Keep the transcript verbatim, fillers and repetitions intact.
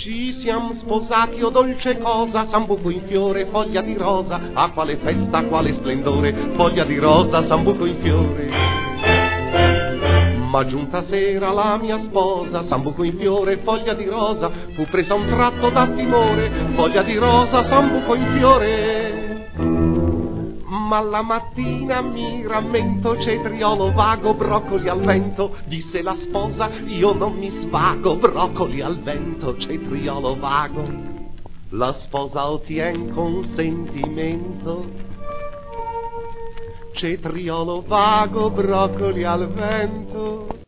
Ci siamo sposati, o dolce cosa, sambuco in fiore, foglia di rosa, a quale festa, quale splendore, foglia di rosa, sambuco in fiore. Ma giunta sera la mia sposa, sambuco in fiore, foglia di rosa, fu presa un tratto da timore, foglia di rosa, sambuco in fiore. Ma la mattina mi rammento, cetriolo vago, broccoli al vento, disse la sposa, io non mi svago, broccoli al vento, cetriolo vago. La sposa ottien con sentimento, cetriolo vago, broccoli al vento.